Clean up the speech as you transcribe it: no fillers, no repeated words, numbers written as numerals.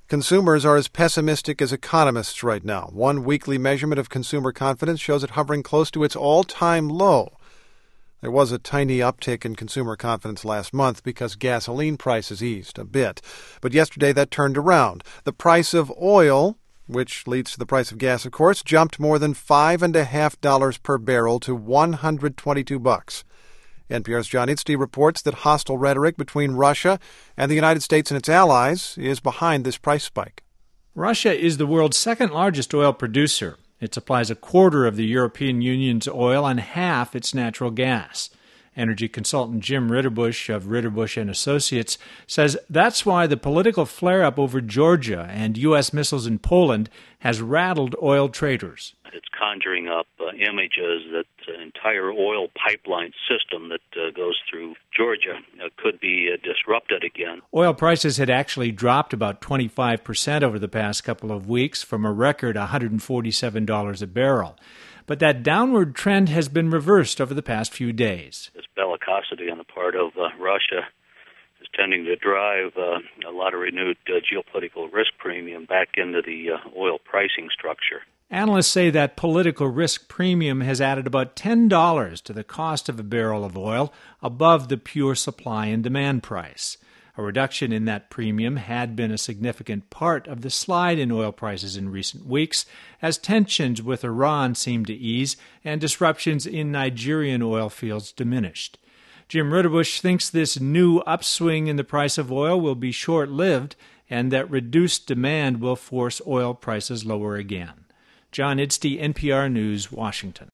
Consumers are as pessimistic as economists right now. One weekly measurement of consumer confidence shows it hovering close to its all-time low. There was a tiny uptick in consumer confidence last month because gasoline prices eased a bit. But yesterday that turned around. The price of oil, which leads to the price of gas, of course, jumped more than $5.50 per barrel to $122. NPR's John Idstey reports that hostile rhetoric between Russia and the United States and its allies is behind this price spike. Russia is the world's second largest oil producer. It supplies a quarter of the European Union's oil and half its natural gas. Energy consultant Jim Ritterbush of Ritterbush & Associates says that's why the political flare-up over Georgia and U.S. missiles in Poland has rattled oil traders. It's conjuring up images that the entire oil pipeline system that goes through Georgia could be disrupted again. Oil prices had actually dropped about 25% over the past couple of weeks from a record $147 a barrel. But that downward trend has been reversed over the past few days. This bellicosity on the part of Russia is tending to drive a lot of renewed geopolitical risk premium back into the oil pricing structure. Analysts say that political risk premium has added about $10 to the cost of a barrel of oil above the pure supply and demand price. A reduction in that premium had been a significant part of the slide in oil prices in recent weeks, as tensions with Iran seemed to ease and disruptions in Nigerian oil fields diminished. Jim Ritterbush thinks this new upswing in the price of oil will be short-lived and that reduced demand will force oil prices lower again. John Idstey, NPR News, Washington.